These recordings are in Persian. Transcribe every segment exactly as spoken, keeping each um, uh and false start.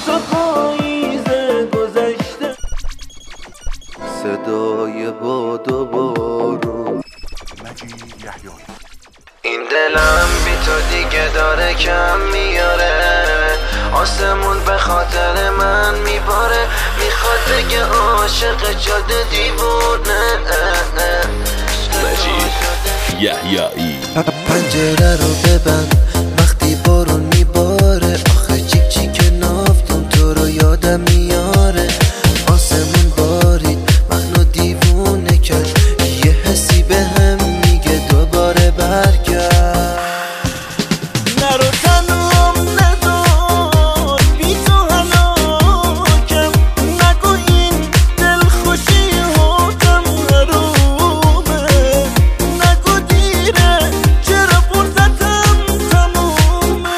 تو پاییز گذشته. صدای باد و بارون مجید یحیایی. این دلم بی تو دیگه داره کم میاره، آسمون به خاطر من میباره، میخواد بگه عاشق جاده دیوونه. مجید یحیایی. پنجره رو ببند وقتی بارون میباره، آخه چیک چیک نافتم تو رو یادم میاره. آسمون بارید منو دیوونه کرد، یه حسی به هم میگه دوباره برگرد. نرو تنهام نذار بی تو هلاکم، نگو این دلخوشی هاتم حرومه، نگو دیره چرا فرصتم تمومه.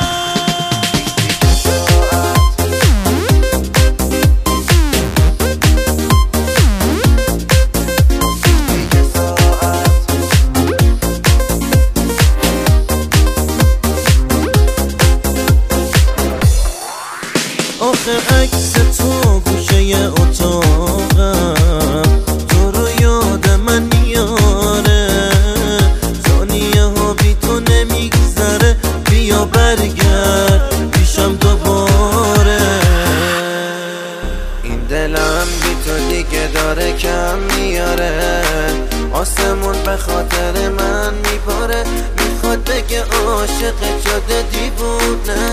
آخه عکس تو گوشه اتاقم، تو رو یاد من میاره، ثانیه ها بی تو نمیگذره، بیا برگرد پیشم دوباره. این دلم بی تو دیگه داره کم میاره، آسمون به خاطر من میباره، میخواد بگه عاشق جاده دیوونه.